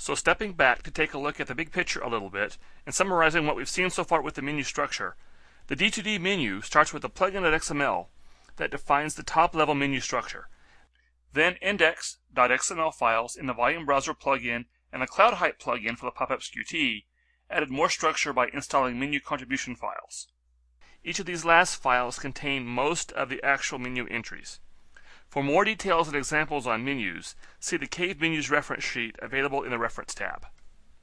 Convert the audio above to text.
So stepping back to take a look at the big picture a little bit, and summarizing what we've seen so far with the menu structure, the D2D menu starts with a plugin.xml that defines the top-level menu structure. Then index.xml files in the Volume Browser plugin and the CloudHype plugin for the PopApps Qt added more structure by installing menu contribution files. Each of these last files contain most of the actual menu entries. For more details and examples on menus, see the Cave Menus reference sheet available in the Reference tab.